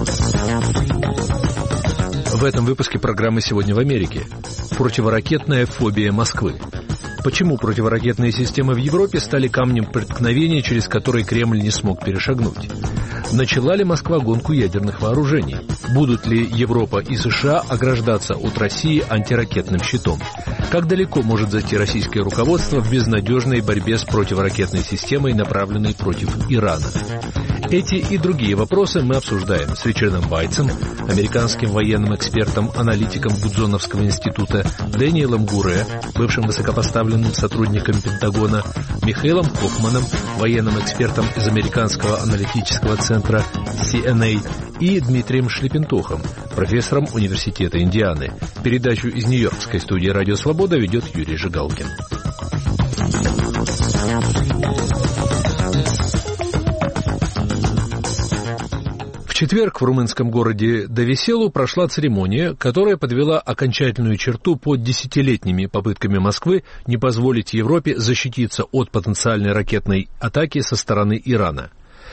В этом выпуске программы «Сегодня в Америке». Противоракетная фобия Москвы. Почему противоракетные системы в Европе стали камнем преткновения, через который Кремль не смог перешагнуть? Начала ли Москва гонку ядерных вооружений? Будут ли Европа и США ограждаться от России антиракетным щитом? Как далеко может зайти российское руководство в безнадежной борьбе с противоракетной системой, направленной против Ирана? Эти и другие вопросы мы обсуждаем с Ричардом Вайтсом, американским военным экспертом, аналитиком Гудзоновского института, Дэниелом Гуре, бывшим высокопоставленным сотрудником Пентагона, Михаилом Кофманом, военным экспертом из американского аналитического центра CNA, и Дмитрием Шлепентухом, профессором Университета Индианы. Передачу из нью-йоркской студии «Радио Свобода» ведет Юрий Жигалкин. В четверг в румынском городе Довеселу прошла церемония, которая подвела окончательную черту под десятилетними попытками Москвы не позволить Европе защититься от потенциальной ракетной атаки со стороны Ирана.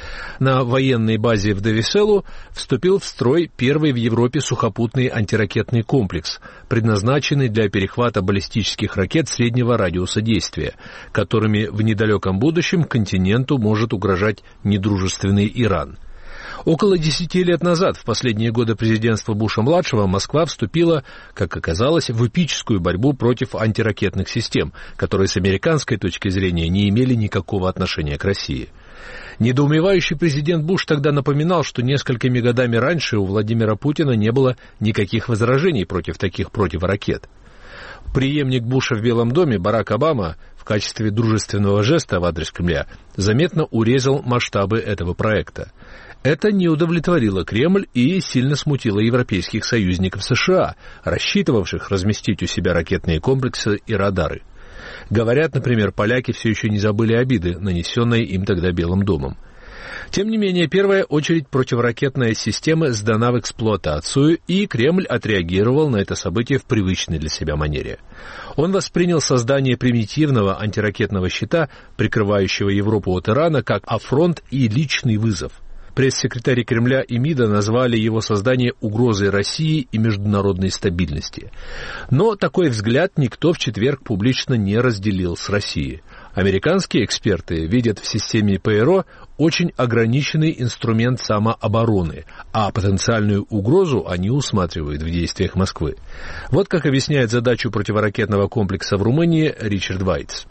На военной базе в Довеселу вступил в строй первый в Европе сухопутный антиракетный комплекс, предназначенный для перехвата баллистических ракет среднего радиуса действия, которыми в недалеком будущем континенту может угрожать недружественный Иран. Около 10 лет назад, в последние годы президентства Буша-младшего, Москва вступила, как оказалось, в эпическую борьбу против антиракетных систем, которые с американской точки зрения не имели никакого отношения к России. Недоумевающий президент Буш тогда напоминал, что несколькими годами раньше у Владимира Путина не было никаких возражений против таких противоракет. Преемник Буша в Белом доме, Барак Обама, в качестве дружественного жеста в адрес Кремля, заметно урезал масштабы этого проекта. Это не удовлетворило Кремль и сильно смутило европейских союзников США, рассчитывавших разместить у себя ракетные комплексы и радары. Говорят, например, поляки все еще не забыли обиды, нанесенные им тогда Белым домом. Тем не менее, первая очередь противоракетная система сдана в эксплуатацию, и Кремль отреагировал на это событие в привычной для себя манере. Он воспринял создание примитивного антиракетного щита, прикрывающего Европу от Ирана, как афронт и личный вызов. Пресс-секретари Кремля и МИДа назвали его создание угрозой России и международной стабильности. Но такой взгляд никто в четверг публично не разделил с Россией. Американские эксперты видят в системе ПРО очень ограниченный инструмент самообороны, а потенциальную угрозу они усматривают в действиях Москвы. Вот как объясняет задачу противоракетного комплекса в Румынии Ричард Вайтс.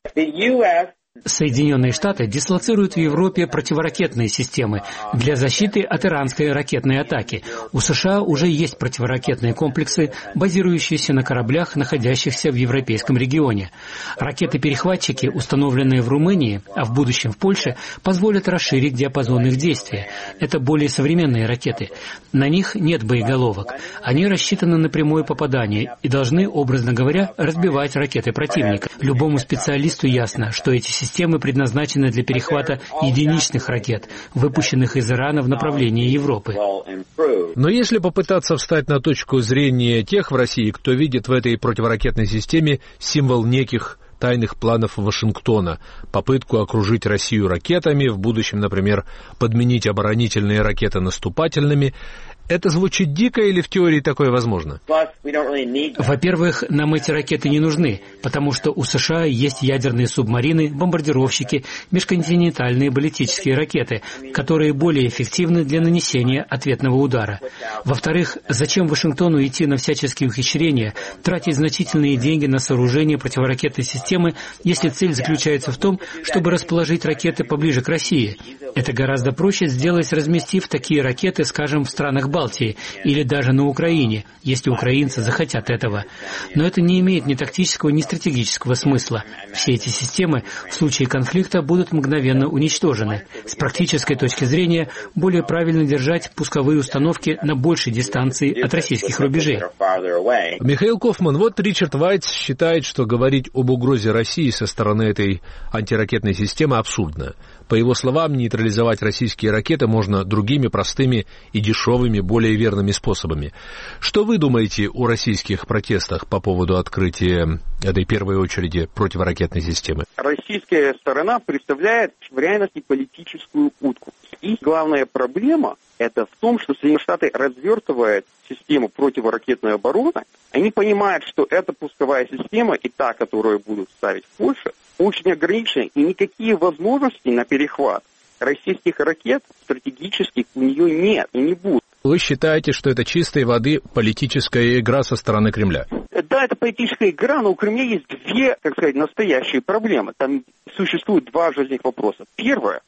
Соединенные Штаты дислоцируют в Европе противоракетные системы для защиты от иранской ракетной атаки. У США уже есть противоракетные комплексы, базирующиеся на кораблях, находящихся в европейском регионе. Ракеты-перехватчики, установленные в Румынии, а в будущем в Польше, позволят расширить диапазон их действия. Это более современные ракеты. На них нет боеголовок. Они рассчитаны на прямое попадание и должны, образно говоря, разбивать ракеты противника. Любому специалисту ясно, что эти системы предназначены для перехвата единичных ракет, выпущенных из Ирана в направлении Европы. Но если попытаться встать на точку зрения тех в России, кто видит в этой противоракетной системе символ неких тайных планов Вашингтона, попытку окружить Россию ракетами, в будущем, например, подменить оборонительные ракеты наступательными, это звучит дико или в теории такое возможно? Во-первых, нам эти ракеты не нужны, потому что у США есть ядерные субмарины, бомбардировщики, межконтинентальные баллистические ракеты, которые более эффективны для нанесения ответного удара. Во-вторых, зачем Вашингтону идти на всяческие ухищрения, тратить значительные деньги на сооружение противоракетной системы, если цель заключается в том, чтобы расположить ракеты поближе к России? Это гораздо проще сделать, разместив такие ракеты, скажем, в странах Балтии или даже на Украине, если украинцы захотят этого. Но это не имеет ни тактического, ни стратегического смысла. Все эти системы в случае конфликта будут мгновенно уничтожены. С практической точки зрения, более правильно держать пусковые установки на большей дистанции от российских рубежей. Михаил Кофман, вот Ричард Вайтс считает, что говорить об угрозе России со стороны этой антиракетной системы абсурдно. По его словам, нейтрализовать российские ракеты можно другими простыми и дешевыми более верными способами. Что вы думаете о российских протестах по поводу открытия этой первой очереди противоракетной системы? Российская сторона представляет в реальности политическую утку. И главная проблема это в том, что Соединенные Штаты развертывают систему противоракетной обороны. Они понимают, что эта пусковая система и та, которую будут ставить в Польше, очень ограничена, и никакие возможности на перехват российских ракет стратегических у нее нет и не будет. Вы считаете, что это чистой воды политическая игра со стороны Кремля? Да, это политическая игра, но у Кремля есть две, так сказать, настоящие проблемы. Там существует два жизненных вопроса. Первое.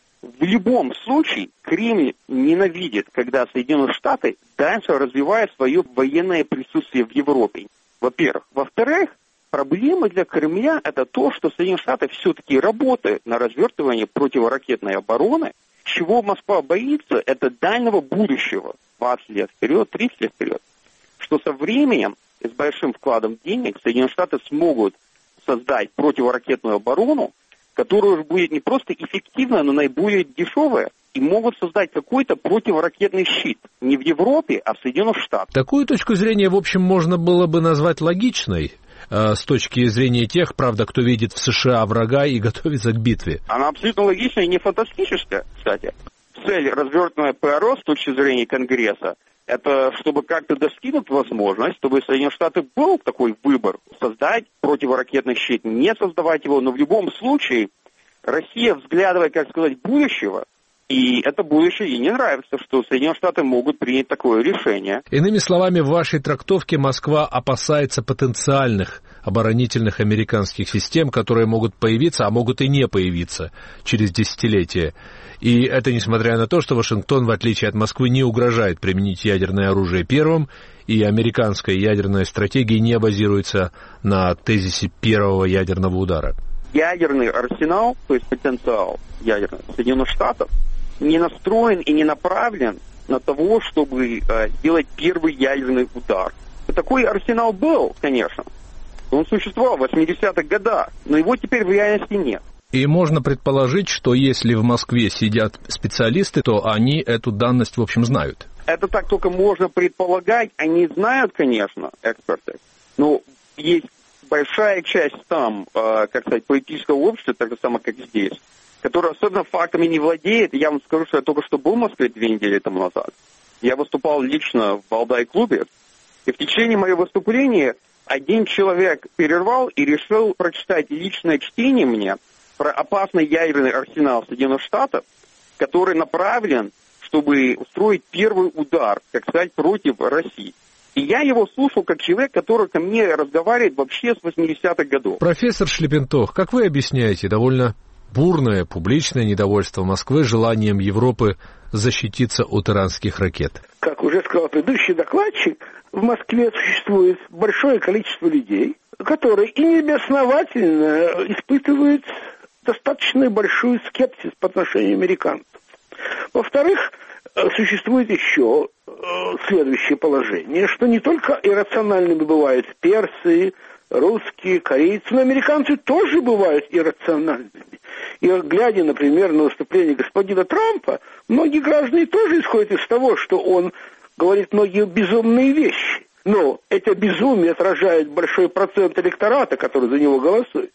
В любом случае Кремль ненавидит, когда Соединенные Штаты дальше развивают свое военное присутствие в Европе. Во-первых. Во-вторых, проблема для Кремля это то, что Соединенные Штаты все-таки работают на развертывании противоракетной обороны. Чего Москва боится, это дальнего будущего, 20 лет вперед, 30 лет вперед. Что со временем, с большим вкладом денег, Соединенные Штаты смогут создать противоракетную оборону, которая уже будет не просто эффективная, но наиболее дешевая, и могут создать какой-то противоракетный щит. Не в Европе, а в Соединенных Штатах. Такую точку зрения, в общем, можно было бы назвать логичной, с точки зрения тех, правда, кто видит в США врага и готовится к битве. Она абсолютно логичная и не фантастическая, кстати. Цель развертывания ПРО с точки зрения Конгресса, это чтобы как-то достигнуть возможность, чтобы Соединенные Штаты был такой выбор, создать противоракетный щит, не создавать его, но в любом случае Россия взглядывает, как сказать, будущего, и это будущее ей не нравится, что Соединенные Штаты могут принять такое решение. Иными словами, в вашей трактовке Москва опасается потенциальных оборонительных американских систем, которые могут появиться, а могут и не появиться через десятилетия. И это несмотря на то, что Вашингтон, в отличие от Москвы, не угрожает применить ядерное оружие первым, и американская ядерная стратегия не базируется на тезисе первого ядерного удара. Ядерный арсенал, то есть потенциал ядерный Соединенных Штатов, не настроен и не направлен на того, чтобы сделать первый ядерный удар. Такой арсенал был, конечно. Он существовал в 80-х годах, но его теперь в реальности нет. И можно предположить, что если в Москве сидят специалисты, то они эту данность, в общем, знают. Это так только можно предполагать. Они знают, конечно, эксперты, но есть большая часть там, как сказать, политического общества, так же самое, как здесь, который особенно фактами не владеет. Я вам скажу, что я только что был в Москве 2 недели тому назад. Я выступал лично в Валдай-клубе, и в течение моего выступления один человек перервал и решил прочитать личное чтение мне про опасный ядерный арсенал Соединенных Штатов, который направлен, чтобы устроить первый удар, как сказать, против России. И я его слушал как человек, который ко мне разговаривает вообще с 80-х годов. Профессор Шлепентох, как вы объясняете довольно бурное публичное недовольство Москвы желанием Европы защититься от иранских ракет? Как уже сказал предыдущий докладчик, в Москве существует большое количество людей, которые и неосновательно испытывают достаточно большой скепсис по отношению к американцам. Во-вторых, существует еще следующее положение, что не только иррациональными бывают персы, русские, корейцы, но американцы тоже бывают иррациональными. И глядя, например, на выступление господина Трампа, многие граждане тоже исходят из того, что он говорит многие безумные вещи. Но это безумие отражает большой процент электората, который за него голосует.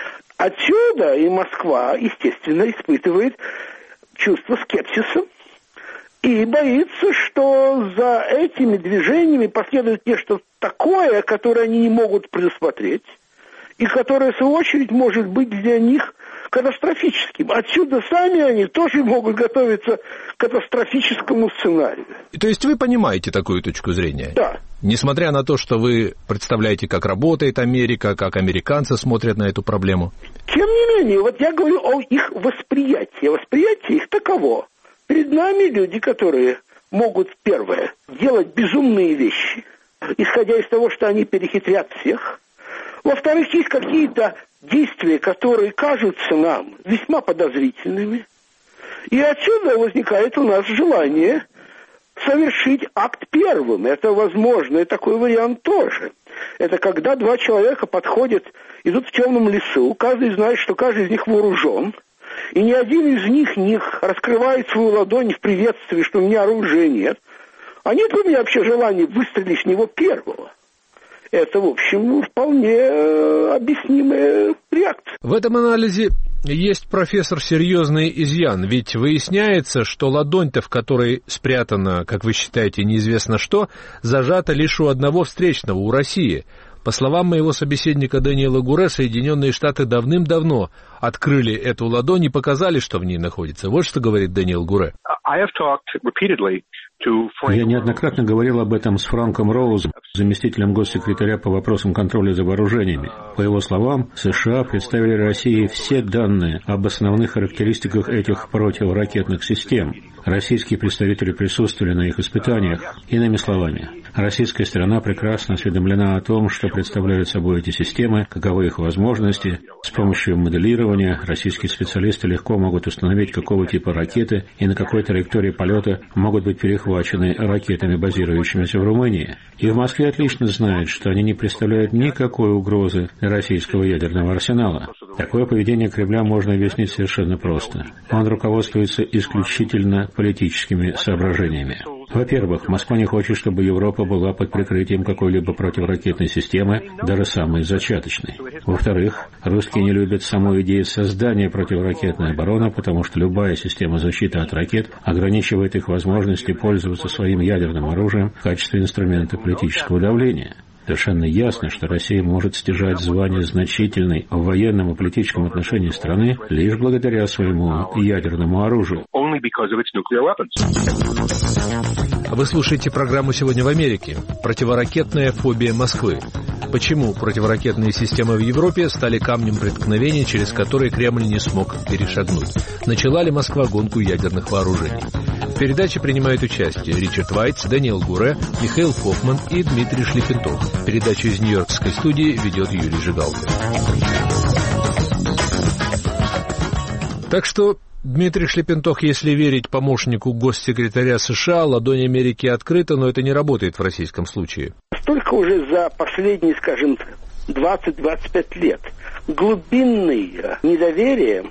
Отсюда и Москва, естественно, испытывает чувство скепсиса и боится, что за этими движениями последует нечто такое, которое они не могут предусмотреть, и которое, в свою очередь, может быть для них катастрофическим. Отсюда сами они тоже могут готовиться к катастрофическому сценарию. То есть вы понимаете такую точку зрения? Да. Несмотря на то, что вы представляете, как работает Америка, как американцы смотрят на эту проблему? Тем не менее, вот я говорю о их восприятии. Восприятие их таково. Перед нами люди, которые могут, первое, делать безумные вещи, исходя из того, что они перехитрят всех. Во-вторых, есть какие-то действия, которые кажутся нам весьма подозрительными. И отсюда возникает у нас желание совершить акт первым. Это возможно, и такой вариант тоже. Это когда два человека подходят, идут в темном лесу, каждый знает, что каждый из них вооружен, и ни один из них не раскрывает свою ладонь в приветствии, что у меня оружия нет. А нет у меня вообще желания выстрелить в него первого. Это, в общем, вполне объяснимая реакция. В этом анализе есть, профессор, серьезный изъян, ведь выясняется, что ладонь-то, в которой спрятано, как вы считаете, неизвестно что, зажата лишь у одного встречного, у России. По словам моего собеседника Дэниела Гуре, Соединенные Штаты давным-давно открыли эту ладонь и показали, что в ней находится. Вот что говорит Дэниел Гуре. Я неоднократно говорил об этом с Франком Роузом, заместителем госсекретаря по вопросам контроля за вооружениями. По его словам, США представили России все данные об основных характеристиках этих противоракетных систем. Российские представители присутствовали на их испытаниях. Иными словами, российская сторона прекрасно осведомлена о том, что представляют собой эти системы, каковы их возможности. С помощью моделирования российские специалисты легко могут установить, какого типа ракеты и на какой траектории полета могут быть перехвачены ракетами, базирующимися в Румынии. И в Москве отлично знают, что они не представляют никакой угрозы для российского ядерного арсенала. Такое поведение Кремля можно объяснить совершенно просто. Он руководствуется исключительно политическими соображениями. Во-первых, Москва не хочет, чтобы Европа была под прикрытием какой-либо противоракетной системы, даже самой зачаточной. Во-вторых, русские не любят саму идею создания противоракетной обороны, потому что любая система защиты от ракет ограничивает их возможности пользоваться своим ядерным оружием в качестве инструмента политического давления. Совершенно ясно, что Россия может стяжать звание значительной в военном и политическом отношении страны лишь благодаря своему ядерному оружию. Вы слушаете программу «Сегодня в Америке». Противоракетная фобия Москвы. Почему противоракетные системы в Европе стали камнем преткновения, через который Кремль не смог перешагнуть? Начала ли Москва гонку ядерных вооружений? В передаче принимают участие Ричард Вайтс, Дэниел Гуре, Михаил Кофман и Дмитрий Шлиппентов. Передачу из Нью-Йоркской студии ведет Юрий Жигалкин. Так что, Дмитрий Шлиппентов, если верить помощнику госсекретаря США, ладонь Америки открыта, но это не работает в российском случае. Столько уже за последние, скажем, 20-25 лет глубинное недоверие,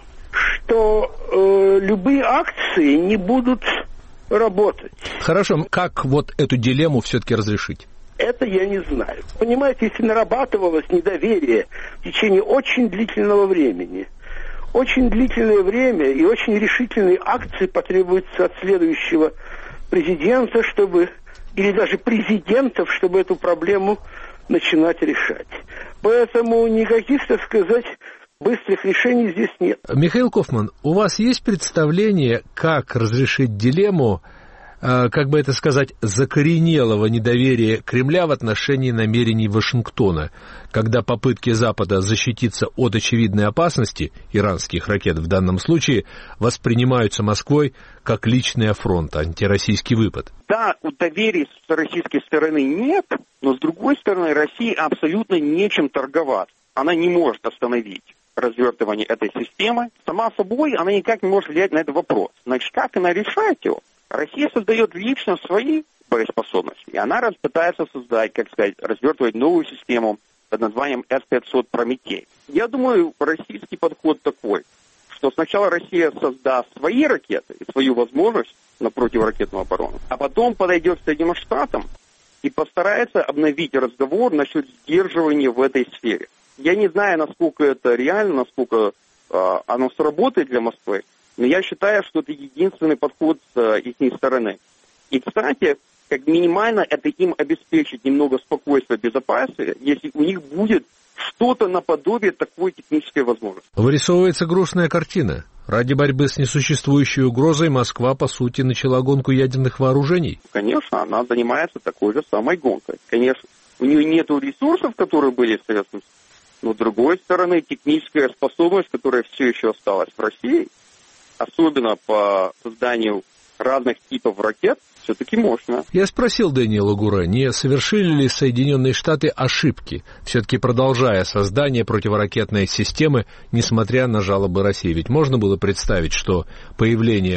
что любые акции не будут работать. Хорошо, как вот эту дилемму все-таки разрешить? Это я не знаю. Понимаете, если нарабатывалось недоверие в течение очень длительного времени, очень длительное время и очень решительные акции потребуются от следующего президента, чтобы, или даже президентов, чтобы эту проблему начинать решать. Поэтому никаких, так сказать, быстрых решений здесь нет. Михаил Кофман, у вас есть представление, как разрешить дилемму, как бы это сказать, закоренелого недоверия Кремля в отношении намерений Вашингтона, когда попытки Запада защититься от очевидной опасности, иранских ракет в данном случае, воспринимаются Москвой как личный афронт, антироссийский выпад? Да, доверия с российской стороны нет, но с другой стороны России абсолютно нечем торговать. Она не может остановить развертывание этой системы. Сама собой она никак не может влиять на этот вопрос. Значит, как она решает его? Россия создает лично свои боеспособности, и она пытается создать, как сказать, развертывать новую систему под названием С-500 «Прометей». Я думаю, российский подход такой, что сначала Россия создаст свои ракеты и свою возможность на противоракетную оборону, а потом подойдет к Соединенным Штатам и постарается обновить разговор насчет сдерживания в этой сфере. Я не знаю, насколько это реально, насколько оно сработает для Москвы, но я считаю, что это единственный подход с их стороны. И, кстати, как минимально это им обеспечит немного спокойствия, безопасности, если у них будет что-то наподобие такой технической возможности. Вырисовывается грустная картина. Ради борьбы с несуществующей угрозой Москва, по сути, начала гонку ядерных вооружений. Конечно, она занимается такой же самой гонкой. Конечно, у нее нет ресурсов, которые были в Советском Союзе, но, с другой стороны, техническая способность, которая все еще осталась в России, особенно по созданию разных типов ракет, все-таки мощно. Я спросил Дэниела Гуре, не совершили ли Соединенные Штаты ошибки, все-таки продолжая создание противоракетной системы, несмотря на жалобы России. Ведь можно было представить, что появление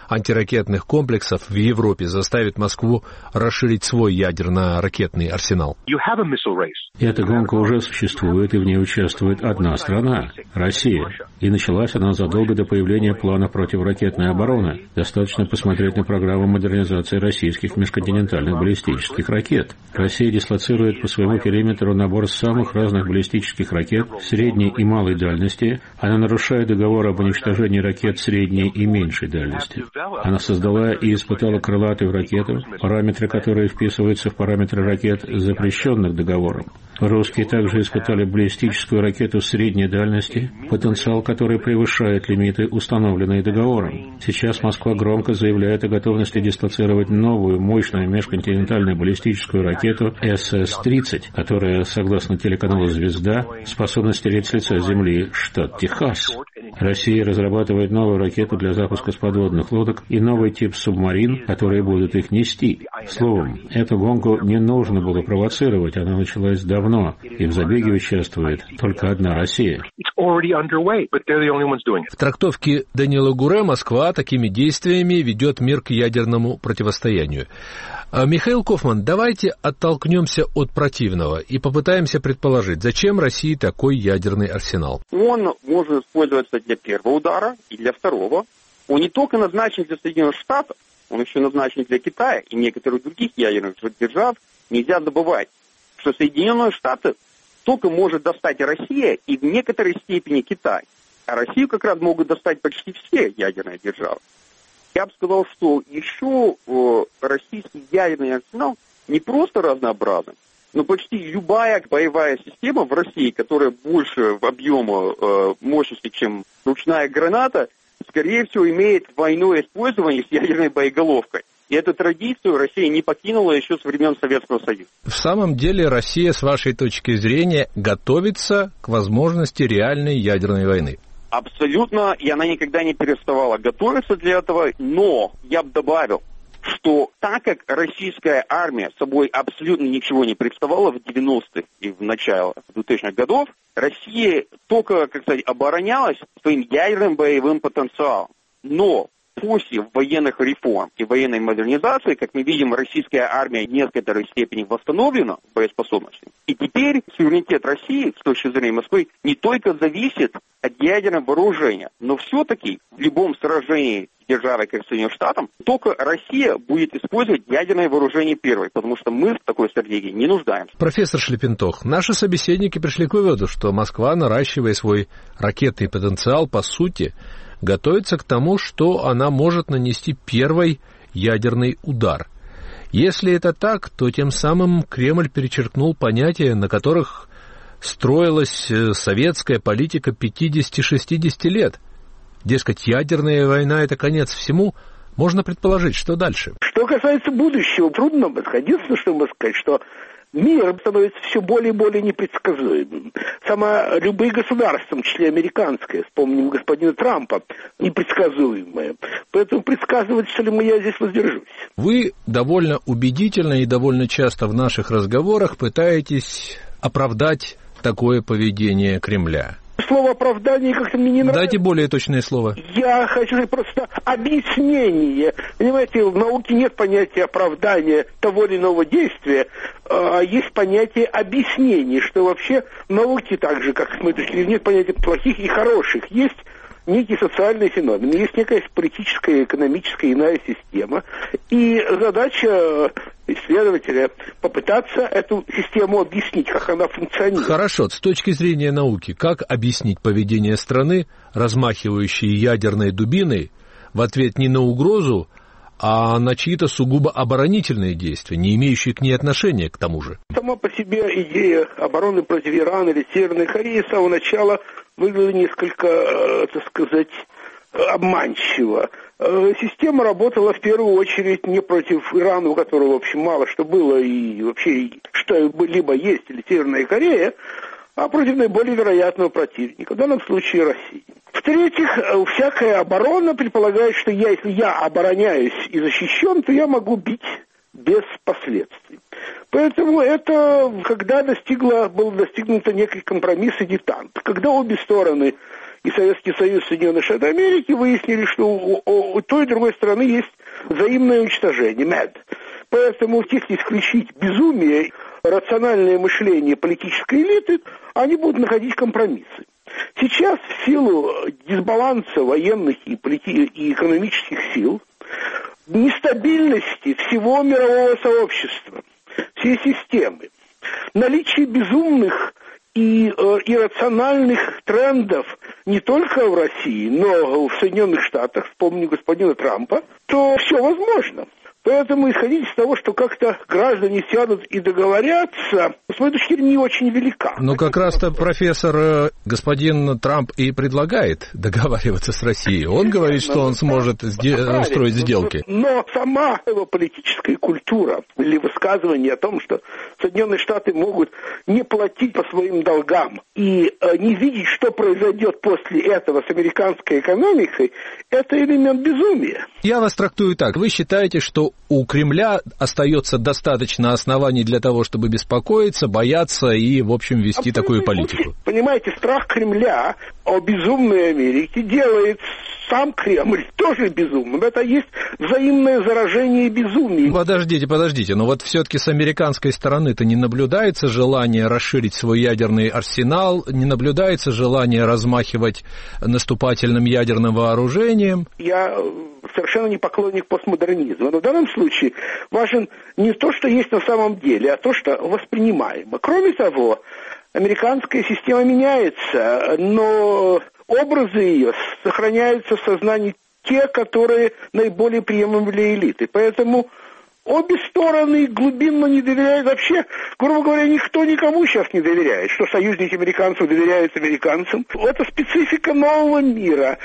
антиракетных комплексов в Европе заставит Москву расширить свой ядерно-ракетный арсенал? Эта гонка уже существует, и в ней участвует одна страна – Россия. И началась она задолго до появления плана противоракетной обороны. Достаточно посмотреть на программу модернизации российских межконтинентальных баллистических ракет. Россия дислоцирует по своему периметру набор самых разных баллистических ракет средней и малой дальности. Она нарушает договор об уничтожении ракет средней и меньшей дальности. Она создала и испытала крылатую ракету, параметры которой вписываются в параметры ракет, запрещенных договором. Русские также испытали баллистическую ракету средней дальности, потенциал которой превышает лимиты, установленные договором. Сейчас Москва громко заявляет о готовности дислоцировать новую мощную межконтинентальную баллистическую ракету СС-30, которая, согласно телеканалу «Звезда», способна стереть с лица Земли штат Техас. Россия разрабатывает новую ракету для запуска с подводных лодок и новый тип субмарин, которые будут их нести. Словом, эту гонку не нужно было провоцировать, она началась давно, и в забеге участвует только одна Россия. В трактовке Даниэла Гуре Москва такими действиями ведет мир к ядерному противостоянию. Михаил Кофман, давайте оттолкнемся от противного и попытаемся предположить, зачем России такой ядерный арсенал. Он может использоваться для первого удара и для второго. Он не только назначен для Соединенных Штатов, он еще назначен для Китая и некоторых других ядерных держав. Нельзя забывать, что Соединенные Штаты только может достать Россия и в некоторой степени Китай. А Россию как раз могут достать почти все ядерные державы. Я бы сказал, что еще российский ядерный арсенал не просто разнообразен, но почти любая боевая система в России, которая больше в объеме мощности, чем ручная граната, скорее всего, имеет двойное использование с ядерной боеголовкой. И эту традицию Россия не покинула еще с времен Советского Союза. В самом деле Россия, с вашей точки зрения, готовится к возможности реальной ядерной войны? Абсолютно, и она никогда не переставала готовиться для этого, но я бы добавил, что так как российская армия собой абсолютно ничего не представляла в 90-х и в начале 2000-х годов, Россия только, оборонялась своим ядерным боевым потенциалом. Но после военных реформ и военной модернизации, как мы видим, российская армия в некоторой степени восстановлена в боеспособности. И теперь суверенитет России, с точки зрения Москвы, не только зависит от ядерного вооружения, но все-таки в любом сражении с державой, как Соединенным Штатам, только Россия будет использовать ядерное вооружение первой, потому что мы в такой стратегии не нуждаемся. Профессор Шлепентох, наши собеседники пришли к выводу, что Москва, наращивая свой ракетный потенциал, по сути, готовится к тому, что она может нанести первый ядерный удар. Если это так, то тем самым Кремль перечеркнул понятия, на которых строилась советская политика 50-60 лет. Дескать, ядерная война – это конец всему. Можно предположить, что дальше. Что касается будущего, трудно сказать. Единственное, что можно сказать, что мир становится все более и более непредсказуемым. Любые государства, в том числе американское, вспомним господина Трампа, непредсказуемое. Поэтому предсказывать, что ли, я здесь воздержусь. Вы довольно убедительно и довольно часто в наших разговорах пытаетесь оправдать такое поведение Кремля. Слово «оправдание» как-то мне не нравится. Дайте более точное слово. Я хочу просто объяснение. Понимаете, в науке нет понятия оправдания того или иного действия, а есть понятие объяснения, что вообще в науке так же, как с моей точки зрения, нет понятия плохих и хороших. Есть некий социальный феномен, есть некая политическая, экономическая иная система. И задача исследователя попытаться эту систему объяснить, как она функционирует. Хорошо, с точки зрения науки, как объяснить поведение страны, размахивающей ядерной дубиной, в ответ не на угрозу, а на чьи-то сугубо оборонительные действия, не имеющие к ней отношения к тому же? Сама по себе идея обороны против Ирана или Северной Кореи с самого начала выглядела несколько, обманчиво. Система работала в первую очередь не против Ирана, у которого, в общем, мало что было и вообще что-либо есть, или Северная Корея, а против наиболее вероятного противника, в данном случае России. В-третьих, всякая оборона предполагает, что если я обороняюсь и защищен, то я могу бить без последствий. Поэтому это, когда был достигнут некий компромисс и детант, когда обе стороны и Советский Союз, Соединенные Штаты Америки выяснили, что у той и другой стороны есть взаимное уничтожение, MAD. Поэтому, если исключить безумие, рациональное мышление политической элиты, они будут находить компромиссы. Сейчас в силу дисбаланса военных и экономических сил, нестабильности всего мирового сообщества, всей системы, наличие безумных и иррациональных трендов не только в России, но в Соединенных Штатах, вспомню господина Трампа, то все возможно. Поэтому исходить из того, что как-то граждане сядут и договорятся, с моей точки зрения, не очень велика. Но как раз-то, профессор, господин Трамп и предлагает договариваться с Россией. Он говорит, что он сможет устроить сделки. Но сама его политическая культура или высказывание о том, что Соединенные Штаты могут не платить по своим долгам и не видеть, что произойдет после этого с американской экономикой, это элемент безумия. Я вас трактую так. Вы считаете, что у Кремля остается достаточно оснований для того, чтобы беспокоиться, бояться и, в общем, вести такую политику? Понимаете, страх Кремля о безумной Америке делает сам Кремль тоже безумным. Это есть взаимное заражение безумия. Подождите, но вот все-таки с американской стороны-то не наблюдается желание расширить свой ядерный арсенал, не наблюдается желание размахивать наступательным ядерным вооружением? Я совершенно не поклонник постмодернизма, но в данном случае важен не то, что есть на самом деле, а то, что воспринимаемо. Кроме того, американская система меняется, но образы ее сохраняются в сознании те, которые наиболее приемлемы для элиты. Поэтому обе стороны глубинно не доверяют. Вообще, грубо говоря, никто никому сейчас не доверяет. Что союзники американцев доверяют американцам. Это специфика нового мира.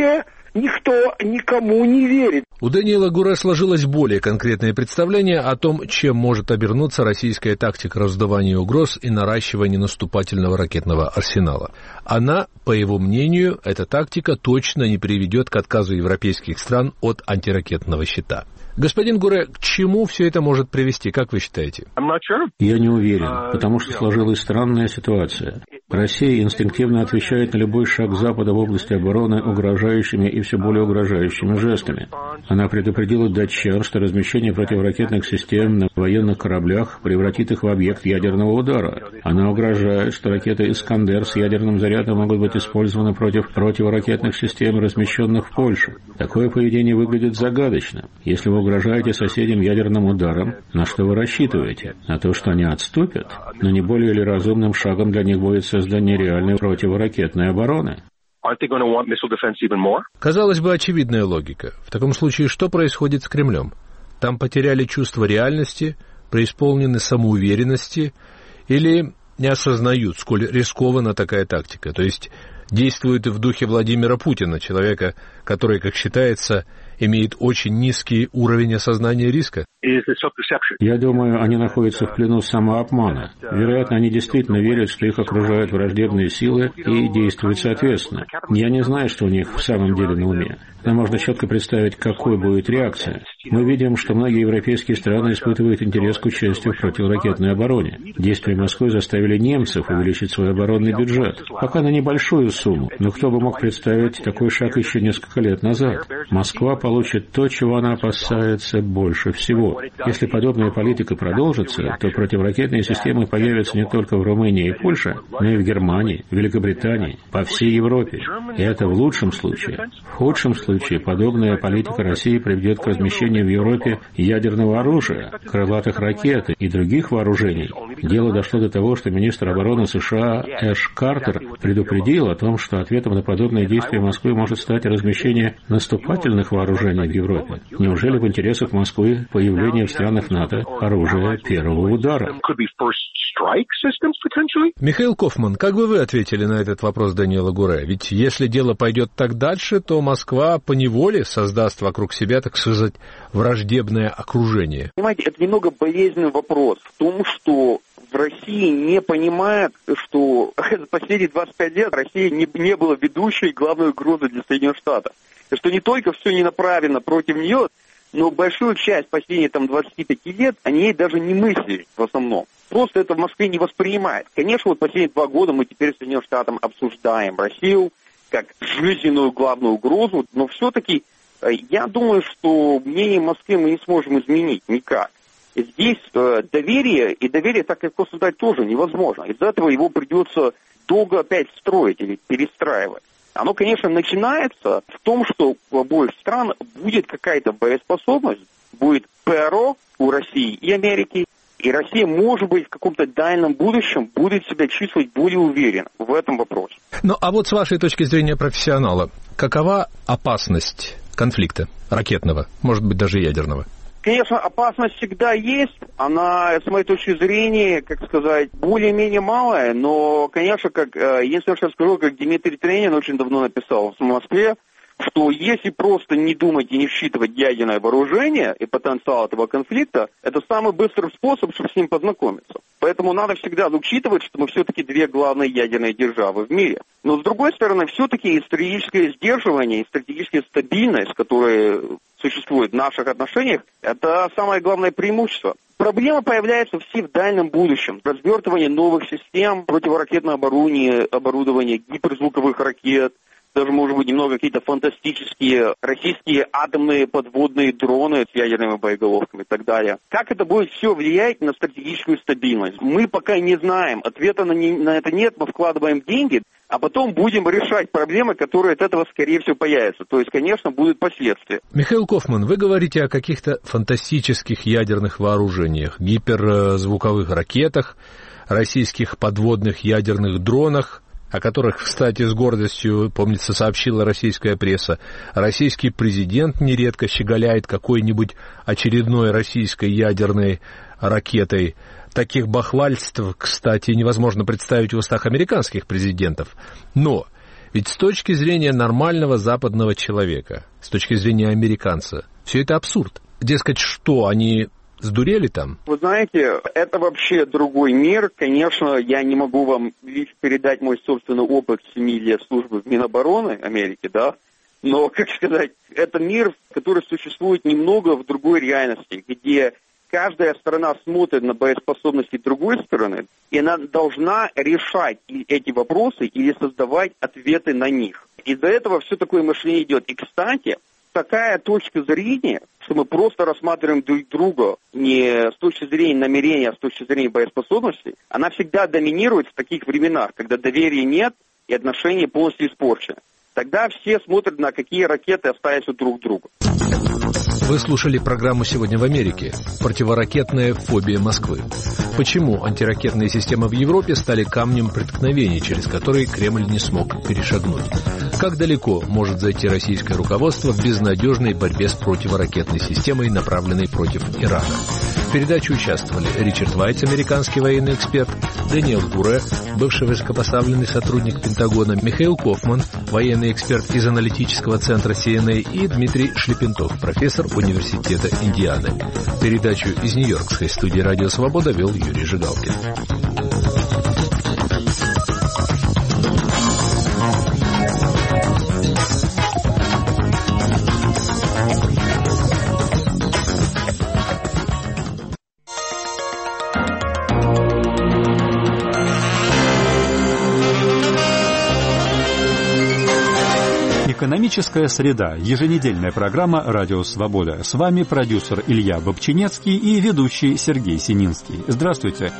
Никто никому не верит. У Дэниела Гуре сложилось более конкретное представление о том, чем может обернуться российская тактика раздувания угроз и наращивания наступательного ракетного арсенала. Она, по его мнению, эта тактика точно не приведет к отказу европейских стран от антиракетного щита. Господин Гуре, к чему все это может привести, как вы считаете? Я не уверен, потому что сложилась странная ситуация. Россия инстинктивно отвечает на любой шаг Запада в области обороны угрожающими и все более угрожающими жестами. Она предупредила датчан, что размещение противоракетных систем на военных кораблях превратит их в объект ядерного удара. Она угрожает, что ракеты «Искандер» с ядерным зарядом могут быть использованы против противоракетных систем, размещенных в Польше. Такое поведение выглядит загадочно. Если вы угрожаете соседям ядерным ударом, на что вы рассчитываете? На то, что они отступят? Но не более ли разумным шагом для них будет создание реальной противоракетной обороны? Казалось бы, очевидная логика. В таком случае, что происходит с Кремлем? Там потеряли чувство реальности, преисполнены самоуверенности или не осознают, сколь рискована такая тактика? То есть действуют в духе Владимира Путина, человека, который, как считается, имеет очень низкий уровень осознания риска? Я думаю, они находятся в плену самообмана. Вероятно, они действительно верят, что их окружают враждебные силы и действуют соответственно. Я не знаю, что у них в самом деле на уме. Но можно четко представить, какой будет реакция. Мы видим, что многие европейские страны испытывают интерес к участию в противоракетной обороне. Действия Москвы заставили немцев увеличить свой оборонный бюджет. Пока на небольшую сумму, но кто бы мог представить такой шаг еще несколько лет назад? Москва получит то, чего она опасается больше всего. Если подобная политика продолжится, то противоракетные системы появятся не только в Румынии и Польше, но и в Германии, Великобритании, по всей Европе. И это в лучшем случае. В худшем случае подобная политика России приведет к размещению в Европе ядерного оружия, крылатых ракет и других вооружений. Дело дошло до того, что министр обороны США Эш Картер предупредил о том, что ответом на подобные действия Москвы может стать размещение наступательных вооружений в Европе. Неужели в интересах Москвы появление в странах НАТО оружия первого удара? Михаил Кофман, как бы вы ответили на этот вопрос Дэниела Гуре? Ведь если дело пойдет так дальше, то Москва поневоле создаст вокруг себя, так сказать, враждебное окружение. Понимаете, это немного болезненный вопрос в том, что в России не понимают, что за последние 25 лет Россия не была ведущей главной угрозой для Соединенных Штатов. И что не только все не направлено против нее, но большую часть последних 25 лет они даже не мыслили в основном. Просто это в Москве не воспринимает. Конечно, вот последние 2 года мы теперь с Соединенным Штатом обсуждаем Россию, как жизненную главную угрозу, но все-таки я думаю, что мнение Москвы мы не сможем изменить никак. Здесь доверие, и доверие так легко создать тоже невозможно. Из-за этого его придется долго опять строить или перестраивать. Оно, конечно, начинается в том, что у обоих стран будет какая-то боеспособность, будет ПРО у России и Америки, и Россия, может быть, в каком-то дальнем будущем будет себя чувствовать более уверенно в этом вопросе. Ну, а вот с вашей точки зрения профессионала, какова опасность конфликта ракетного, может быть, даже ядерного? Конечно, опасность всегда есть. Она, с моей точки зрения, как сказать, более-менее малая. Но, конечно, если я скажу, как Дмитрий Тренин очень давно написал в Москве, что если просто не думать и не считывать ядерное вооружение и потенциал этого конфликта, это самый быстрый способ, чтобы с ним познакомиться. Поэтому надо всегда учитывать, что мы все-таки две главные ядерные державы в мире. Но, с другой стороны, все-таки стратегическое сдерживание и стратегическая стабильность, которая существует в наших отношениях, это самое главное преимущество. Проблема появляется все в дальнем будущем. Развертывание новых систем, противоракетного оборудования, гиперзвуковых ракет, даже, может быть, немного какие-то фантастические российские атомные подводные дроны с ядерными боеголовками и так далее. Как это будет все влиять на стратегическую стабильность? Мы пока не знаем. Ответа на это нет, мы вкладываем деньги, а потом будем решать проблемы, которые от этого, скорее всего, появятся. То есть, конечно, будут последствия. Михаил Кофман, вы говорите о каких-то фантастических ядерных вооружениях, гиперзвуковых ракетах, российских подводных ядерных дронах, о которых, кстати, с гордостью, помнится, сообщила российская пресса. Российский президент нередко щеголяет какой-нибудь очередной российской ядерной ракетой. Таких бахвальств, кстати, невозможно представить в устах американских президентов. Но ведь с точки зрения нормального западного человека, с точки зрения американца, все это абсурд. Дескать, что они... Сдурели там? Вы знаете, это вообще другой мир. Конечно, я не могу вам передать мой собственный опыт 7 лет службы в Минобороны Америки, да, но, как сказать, это мир, который существует немного в другой реальности, где каждая сторона смотрит на боеспособности другой стороны, и она должна решать эти вопросы или создавать ответы на них. Из-за этого все такое мышление идет. И, кстати, такая точка зрения, что мы просто рассматриваем друг друга не с точки зрения намерения, а с точки зрения боеспособности, она всегда доминирует в таких временах, когда доверия нет и отношения полностью испорчены. Тогда все смотрят, на какие ракеты оставятся друг друга. Вы слушали программу «Сегодня в Америке». Противоракетная фобия Москвы. Почему антиракетные системы в Европе стали камнем преткновения, через который Кремль не смог перешагнуть? Как далеко может зайти российское руководство в безнадежной борьбе с противоракетной системой, направленной против Ирана? В передаче участвовали Ричард Вайтс, американский военный эксперт, Дэниел Гуре, бывший высокопоставленный сотрудник Пентагона, Михаил Кофман, военный эксперт из аналитического центра CNA, и Дмитрий Шлепентов, профессор Университета Индианы. Передачу из Нью-Йоркской студии «Радио Свобода» вел Юрий Жигалкин. Экономическая среда. Еженедельная программа «Радио Свобода». С вами продюсер Илья Бобчинецкий и ведущий Сергей Сининский. Здравствуйте.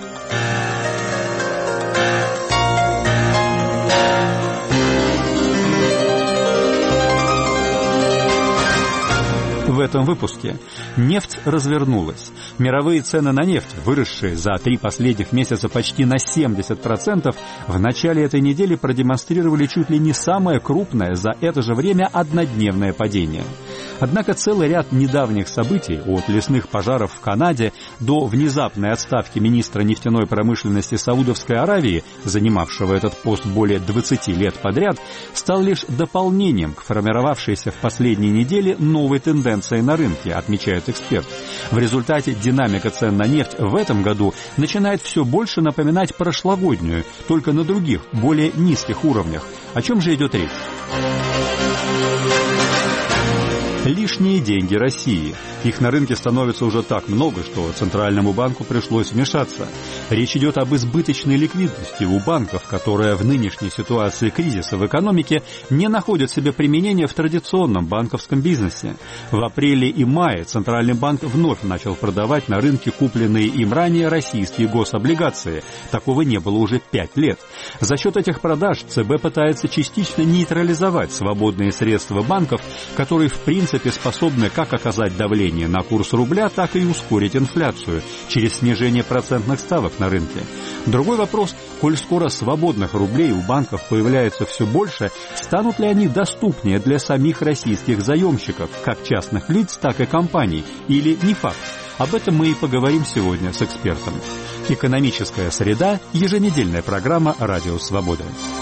В этом выпуске нефть развернулась. Мировые цены на нефть, выросшие за 3 последних месяца почти на 70%, в начале этой недели продемонстрировали чуть ли не самое крупное за это же время однодневное падение. Однако целый ряд недавних событий, от лесных пожаров в Канаде до внезапной отставки министра нефтяной промышленности Саудовской Аравии, занимавшего этот пост более 20 лет подряд, стал лишь дополнением к формировавшейся в последние недели новой тенденции на рынке, отмечает эксперт. В результате динамика цен на нефть в этом году начинает все больше напоминать прошлогоднюю, только на других, более низких уровнях. О чем же идет речь? лишние деньги России. Их на рынке становится уже так много, что Центральному банку пришлось вмешаться. Речь идет об избыточной ликвидности у банков, которая в нынешней ситуации кризиса в экономике не находит себе применения в традиционном банковском бизнесе. В апреле и мае Центральный банк вновь начал продавать на рынке купленные им ранее российские гособлигации. Такого не было уже 5 лет. За счет этих продаж ЦБ пытается частично нейтрализовать свободные средства банков, которые в принципе способны как оказать давление на курс рубля, так и ускорить инфляцию через снижение процентных ставок на рынке. Другой вопрос, коль скоро свободных рублей у банков появляется все больше, станут ли они доступнее для самих российских заемщиков, как частных лиц, так и компаний, или не факт? Об этом мы и поговорим сегодня с экспертом. «Экономическая среда» – еженедельная программа «Радио Свобода».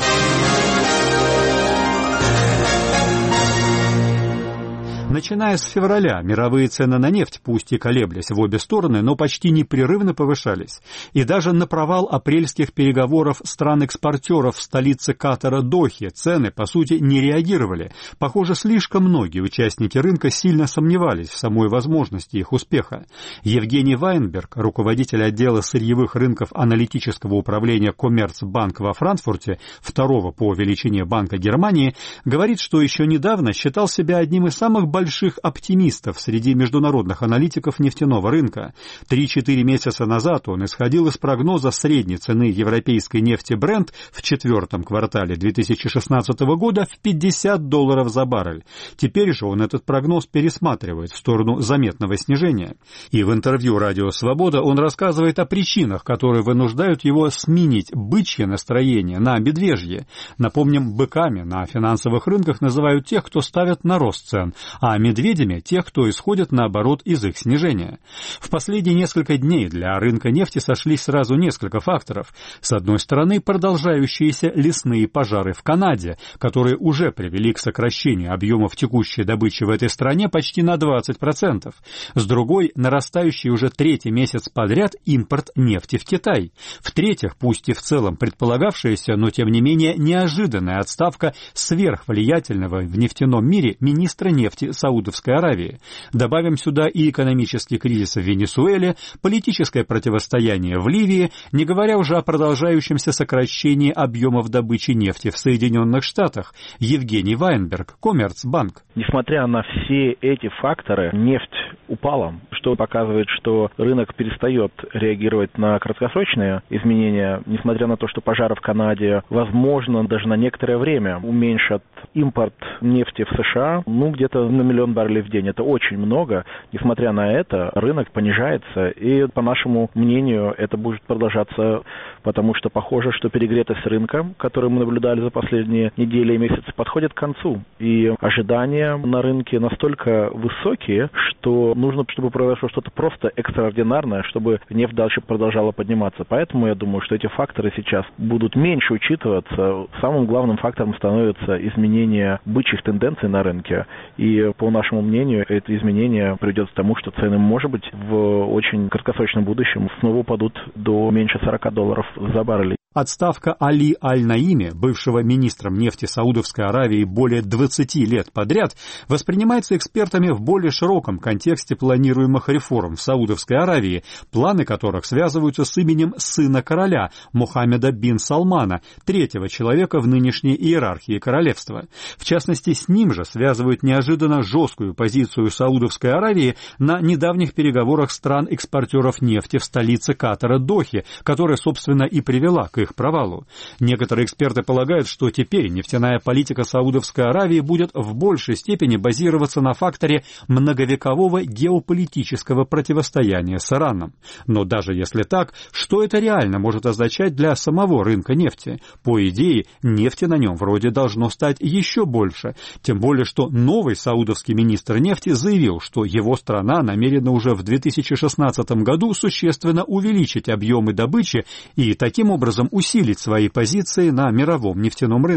Начиная с февраля, мировые цены на нефть, пусть и колеблясь в обе стороны, но почти непрерывно повышались. И даже на провал апрельских переговоров стран-экспортеров в столице Катара Дохе цены, по сути, не реагировали. Похоже, слишком многие участники рынка сильно сомневались в самой возможности их успеха. Евгений Вайнберг, руководитель отдела сырьевых рынков аналитического управления Коммерцбанк во Франкфурте, второго по величине банка Германии, говорит, что еще недавно считал себя одним из самых больших оптимистов среди международных аналитиков нефтяного рынка. 3-4 месяца назад он исходил из прогноза средней цены европейской нефти Brent в четвертом квартале 2016 года в $50 за баррель. Теперь же он этот прогноз пересматривает в сторону заметного снижения. И в интервью «Радио Свобода» он рассказывает о причинах, которые вынуждают его сменить бычье настроение на медвежье. Напомним, быками на финансовых рынках называют тех, кто ставят на рост цен, а медведями – тех, кто исходит, наоборот, из их снижения. В последние несколько дней для рынка нефти сошлись сразу несколько факторов. С одной стороны, продолжающиеся лесные пожары в Канаде, которые уже привели к сокращению объемов текущей добычи в этой стране почти на 20%. С другой, нарастающий уже третий месяц подряд импорт нефти в Китай. В-третьих, пусть и в целом предполагавшаяся, но тем не менее неожиданная отставка сверхвлиятельного в нефтяном мире министра нефти Саудовской Аравии. Добавим сюда и экономический кризис в Венесуэле, политическое противостояние в Ливии, не говоря уже о продолжающемся сокращении объемов добычи нефти в Соединенных Штатах. Евгений Вайнберг, Коммерцбанк. Несмотря на все эти факторы, нефть упала, что показывает, что рынок перестает реагировать на краткосрочные изменения, несмотря на то, что пожары в Канаде, возможно, даже на некоторое время уменьшат импорт нефти в США, где-то на 1 миллион баррелей в день. Это очень много. Несмотря на это, рынок понижается, и, по нашему мнению, это будет продолжаться, потому что похоже, что перегретость рынка, которую мы наблюдали за последние недели и месяцы, подходит к концу. И ожидания на рынке настолько высокие, что нужно, чтобы произошло что-то просто экстраординарное, чтобы нефть дальше продолжала подниматься. Поэтому я думаю, что эти факторы сейчас будут меньше учитываться. Самым главным фактором становится изменение бычьих тенденций на рынке. И, по нашему мнению, это изменение приведет к тому, что цены, может быть, в очень краткосрочном будущем снова упадут до меньше $40 за баррель. Отставка Али Аль-Наими, бывшего министром нефти Саудовской Аравии более 20 лет подряд, воспринимается экспертами в более широком контексте планируемых реформ в Саудовской Аравии, планы которых связываются с именем сына короля Мухаммеда бин Салмана, третьего человека в нынешней иерархии королевства. В частности, с ним же связывают неожиданно жесткую позицию Саудовской Аравии на недавних переговорах стран-экспортеров нефти в столице Катара Дохе, которая, собственно, и привела к их провалу. Некоторые эксперты полагают, что теперь нефтяная политика Саудовской Аравии будет в большей степени базироваться на факторе многовекового геополитического противостояния с Ираном. Но даже если так, что это реально может означать для самого рынка нефти? По идее, нефти на нем вроде должно стать еще больше, тем более, что новый саудовский министр нефти заявил, что его страна намерена уже в 2016 году существенно увеличить объемы добычи и таким образом усилить свои позиции на мировом нефтяном рынке.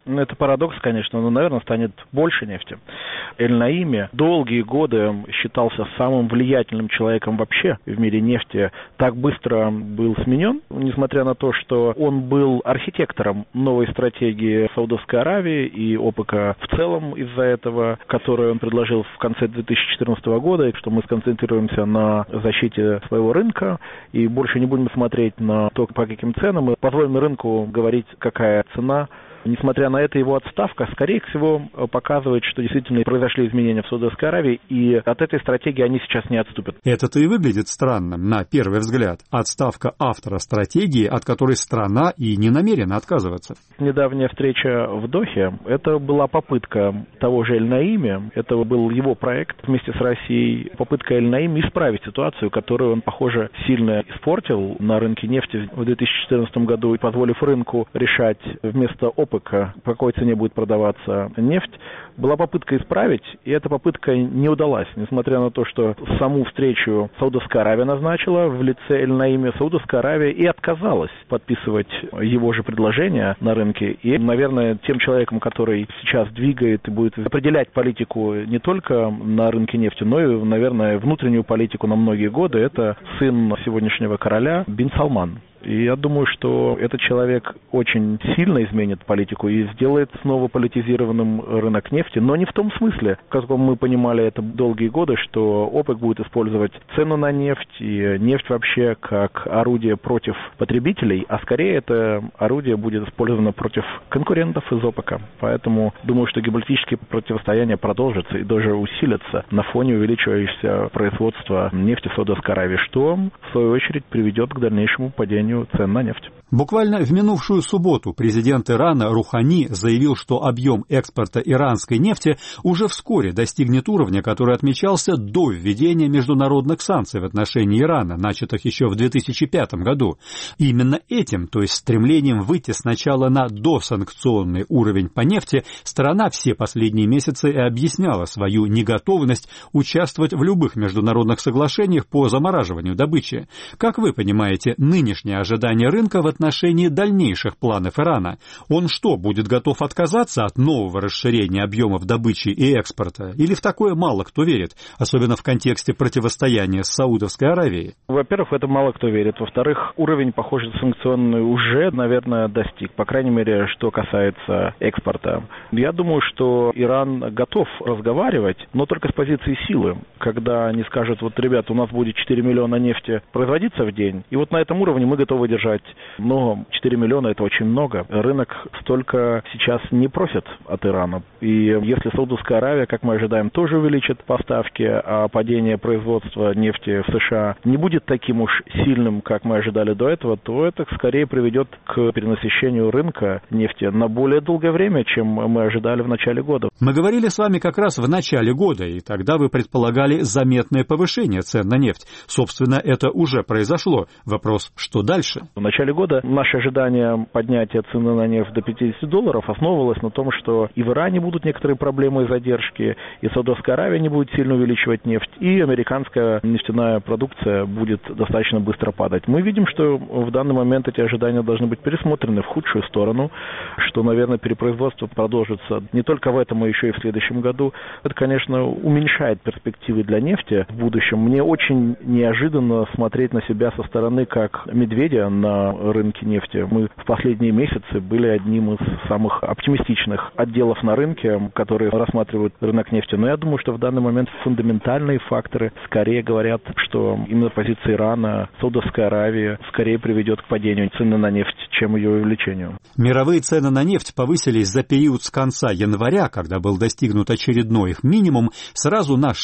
Это парадокс, конечно, но, наверное, станет больше нефти. Эль-Наими долгие годы считался самым влиятельным человеком вообще в мире нефти. Так быстро был сменен, несмотря на то, что он был архитектором новой стратегии Саудовской Аравии и ОПЕК в целом из-за этого, которую он предложил в конце 2014 года, что мы сконцентрируемся на защите своего рынка и больше не будем смотреть на то, по каким ценам, мы позволим рынку говорить, какая цена. Несмотря на это, его отставка, скорее всего, показывает, что действительно произошли изменения в Саудовской Аравии, и от этой стратегии они сейчас не отступят. Это-то и выглядит странным, на первый взгляд. Отставка автора стратегии, от которой страна и не намерена отказываться. Недавняя встреча в Дохе, это была попытка того же Эль-Наими, это был его проект вместе с Россией, попытка Эль-Наими исправить ситуацию, которую он, похоже, сильно испортил на рынке нефти в 2014 году, позволив рынку решать вместо ОПЕК, по какой цене будет продаваться нефть, была попытка исправить, и эта попытка не удалась. Несмотря на то, что саму встречу Саудовская Аравия назначила в лице Эль-Наими, Саудовская Аравия и отказалась подписывать его же предложение на рынке. И, наверное, тем человеком, который сейчас двигает и будет определять политику не только на рынке нефти, но и, наверное, внутреннюю политику на многие годы, это сын сегодняшнего короля Бин Салман. И я думаю, что этот человек очень сильно изменит политику и сделает снова политизированным рынок нефти, но не в том смысле, как мы понимали это долгие годы, что ОПЕК будет использовать цену на нефть и нефть вообще как орудие против потребителей, а скорее это орудие будет использовано против конкурентов из ОПЕКа. Поэтому думаю, что геополитические противостояния продолжатся и даже усилятся на фоне увеличивающегося производства нефти в Саудовской Аравии, что в свою очередь приведет к дальнейшему падению цен на нефть. Буквально в минувшую субботу президент Ирана Рухани заявил, что объем экспорта иранской нефти уже вскоре достигнет уровня, который отмечался до введения международных санкций в отношении Ирана, начатых еще в 2005 году. И именно этим, то есть стремлением выйти сначала на досанкционный уровень по нефти, страна все последние месяцы и объясняла свою неготовность участвовать в любых международных соглашениях по замораживанию добычи. Как вы понимаете, нынешнее ожидание рынка в отношении дальнейших планов Ирана? Он что, будет готов отказаться от нового расширения объемов добычи и экспорта? Или в такое мало кто верит, особенно в контексте противостояния с Саудовской Аравией? Во-первых, в это мало кто верит. Во-вторых, уровень, похоже, санкционный уже, наверное, достиг. По крайней мере, что касается экспорта. Я думаю, что Иран готов разговаривать, но только с позиции силы. Когда они скажут, вот, ребята, у нас будет 4 миллиона нефти производиться в день, и вот на этом уровне мы готовы держать. Но 4 миллиона это очень много. Рынок столько сейчас не просит от Ирана. И если Саудовская Аравия, как мы ожидаем, тоже увеличит поставки, а падение производства нефти в США не будет таким уж сильным, как мы ожидали до этого, то это скорее приведет к перенасыщению рынка нефти на более долгое время, чем мы ожидали в начале года. Мы говорили с вами как раз в начале года, и тогда вы предполагали заметное повышение цен на нефть. Собственно, это уже произошло. Вопрос, что дальше? В начале года наше ожидание поднятия цены на нефть до $50 основывалось на том, что и в Иране будут некоторые проблемы и задержки, и Саудовская Аравия не будет сильно увеличивать нефть, и американская нефтяная продукция будет достаточно быстро падать. Мы видим, что в данный момент эти ожидания должны быть пересмотрены в худшую сторону, что, наверное, перепроизводство продолжится не только в этом, но еще и в следующем году. Это, конечно, уменьшает перспективы для нефти в будущем. Мне очень неожиданно смотреть на себя со стороны как медведя на рынке нефти. Мы в последние месяцы были одним из самых оптимистичных отделов на рынке, которые рассматривают рынок нефти. Но я думаю, что в данный момент фундаментальные факторы скорее говорят, что именно позиция Ирана, Саудовской Аравии скорее приведет к падению цены на нефть, чем ее увеличению. Мировые цены на нефть повысились за период с конца января, когда был достигнут очередной их минимум, сразу на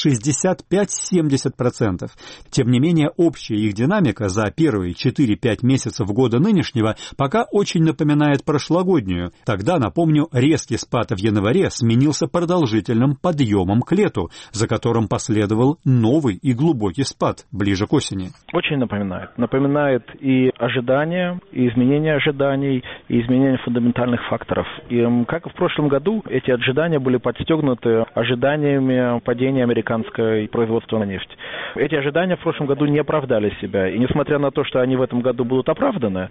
65-70%. Тем не менее, общая их динамика за первые 4-5 месяцев года нынешнего пока очень напоминает прошлогоднюю. Тогда, напомню, резкий спад в январе сменился продолжительным подъемом к лету, за которым последовал новый и глубокий спад ближе к осени. Очень напоминает. Напоминает и ожидания, и изменения ожиданий, и изменения фундаментальных факторов. И как и в прошлом году, эти ожидания были подстегнуты ожиданиями падения американского производства на нефть. Эти ожидания в прошлом году не оправдали себя. И несмотря на то, что они в этом году будут оправданы,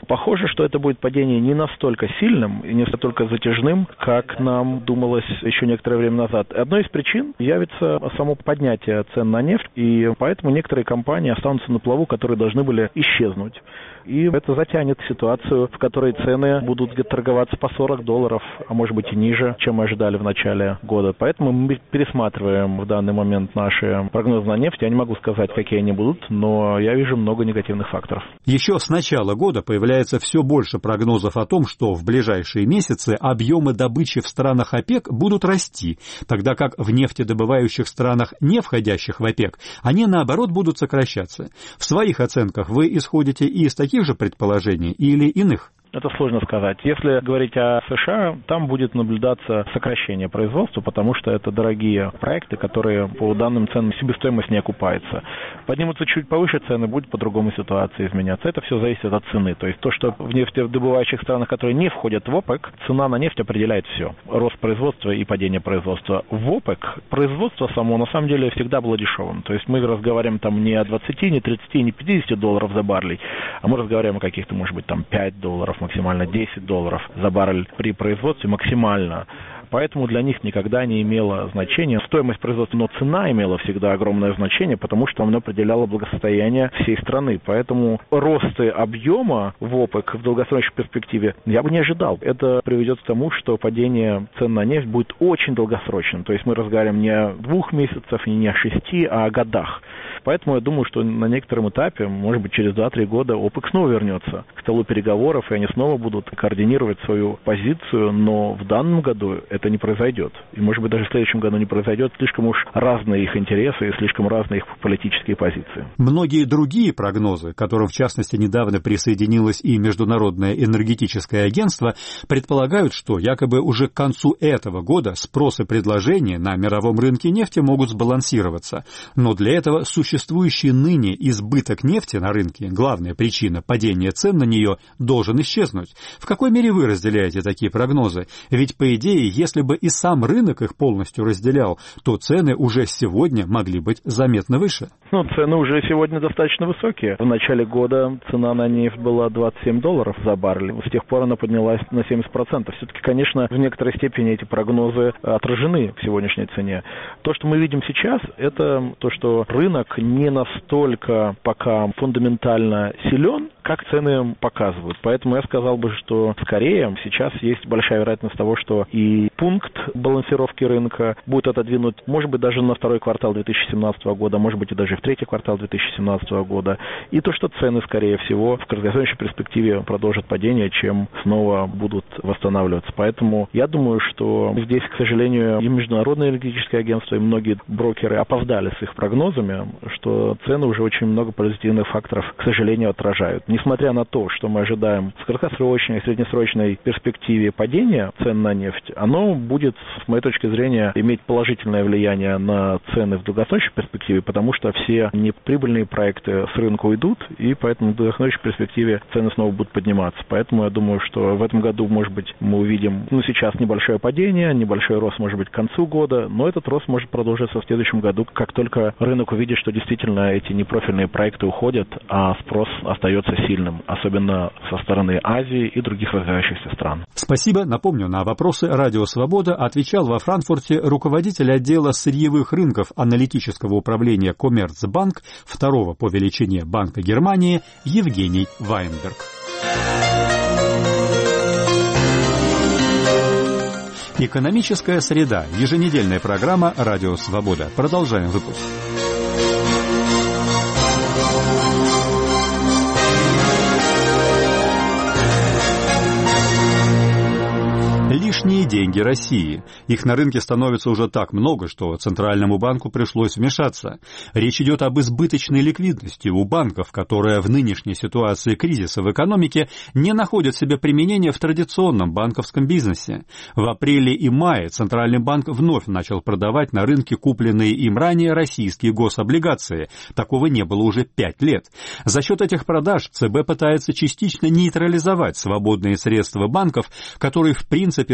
Похоже, что это будет падение не настолько сильным и не настолько затяжным, как нам думалось еще некоторое время назад. Одной из причин явится само поднятие цен на нефть, и поэтому некоторые компании останутся на плаву, которые должны были исчезнуть. И это затянет ситуацию, в которой цены будут торговаться по $40, а может быть и ниже, чем мы ожидали в начале года. Поэтому мы пересматриваем в данный момент наши прогнозы на нефть. Я не могу сказать, какие они будут, но я вижу много негативных факторов. Еще с начала года появляется все больше прогнозов о том, что в ближайшие месяцы объемы добычи в странах ОПЕК будут расти, тогда как в нефтедобывающих странах, не входящих в ОПЕК, они, наоборот, будут сокращаться. В своих оценках вы исходите и из таких же предположений или иных? Это сложно сказать. Если говорить о США, там будет наблюдаться сокращение производства, потому что это дорогие проекты, которые по данным ценам себестоимость не окупается. Поднимутся чуть повыше цены, будет по-другому ситуация изменяться. Это все зависит от цены. То есть то, что в нефтедобывающих странах, которые не входят в ОПЕК, цена на нефть определяет все. Рост производства и падение производства. В ОПЕК производство само на самом деле всегда было дешевым. То есть мы разговариваем там не о 20, не 30, не $50 за баррель, а мы разговариваем о каких-то, может быть, там $5, максимально $10 за баррель при производстве максимально. Поэтому для них никогда не имело значения стоимость производства, но цена имела всегда огромное значение, потому что она определяла благосостояние всей страны. Поэтому росты объема в ОПЕК в долгосрочной перспективе я бы не ожидал. Это приведет к тому, что падение цен на нефть будет очень долгосрочным. То есть мы разговариваем не о 2 месяцах, не о 6, а о годах. Поэтому я думаю, что на некотором этапе, может быть, через 2-3 года ОПЕК снова вернется к столу переговоров, и они снова будут координировать свою позицию, но в данном году это не произойдет. И, может быть, даже в следующем году не произойдет. Слишком уж разные их интересы и слишком разные их политические позиции. Многие другие прогнозы, к которым, в частности, недавно присоединилось и Международное энергетическое агентство, предполагают, что якобы уже к концу этого года спрос и предложение на мировом рынке нефти могут сбалансироваться. Но для этого существующий ныне избыток нефти на рынке, главная причина падения цен на нее, должен исчезнуть. В какой мере вы разделяете такие прогнозы? Ведь, по идее, если бы и сам рынок их полностью разделял, то цены уже сегодня могли быть заметно выше. Цены уже сегодня достаточно высокие. В начале года цена на нефть была $27 за баррель. С тех пор она поднялась на 70%. Все-таки, конечно, в некоторой степени эти прогнозы отражены в сегодняшней цене. То, что мы видим сейчас, это то, что рынок не настолько пока фундаментально силен, как цены показывают. Поэтому я сказал бы, что скорее сейчас есть большая вероятность того, что и пункт балансировки рынка будет отодвинут, может быть, даже на второй квартал 2017 года, может быть, и даже в третий квартал 2017 года. И то, что цены, скорее всего, в краткосрочной перспективе продолжат падение, чем снова будут восстанавливаться. Поэтому я думаю, что здесь, к сожалению, и Международное энергетическое агентство, и многие брокеры опоздали с их прогнозами, что цены уже очень много позитивных факторов, к сожалению, отражают. Несмотря на то, что мы ожидаем в краткосрочной и среднесрочной перспективе падения цен на нефть, оно будет, с моей точки зрения, иметь положительное влияние на цены в долгосрочной перспективе, потому что все неприбыльные проекты с рынка уйдут, и поэтому в долгосрочной перспективе цены снова будут подниматься. Поэтому я думаю, что в этом году, может быть, мы увидим, сейчас небольшое падение, небольшой рост, может быть, к концу года, но этот рост может продолжиться в следующем году, как только рынок увидит, что действительно эти непрофильные проекты уходят, а спрос остается сильным, особенно со стороны Азии и других развивающихся стран. Спасибо. Напомню, на вопросы «Радио Свобода» отвечал во Франкфурте руководитель отдела сырьевых рынков аналитического управления Коммерцбанк, второго по величине Банка Германии, Евгений Вайнберг. Экономическая среда. Еженедельная программа «Радио Свобода». Продолжаем выпуск. Лишние деньги России. Их на рынке становится уже так много, что Центральному банку пришлось вмешаться. Речь идет об избыточной ликвидности у банков, которая в нынешней ситуации кризиса в экономике не находит себе применения в традиционном банковском бизнесе. В апреле и мае Центральный банк вновь начал продавать на рынке купленные им ранее российские гособлигации. Такого не было уже 5 лет. За счет этих продаж ЦБ пытается частично нейтрализовать свободные средства банков, которые в принципе способны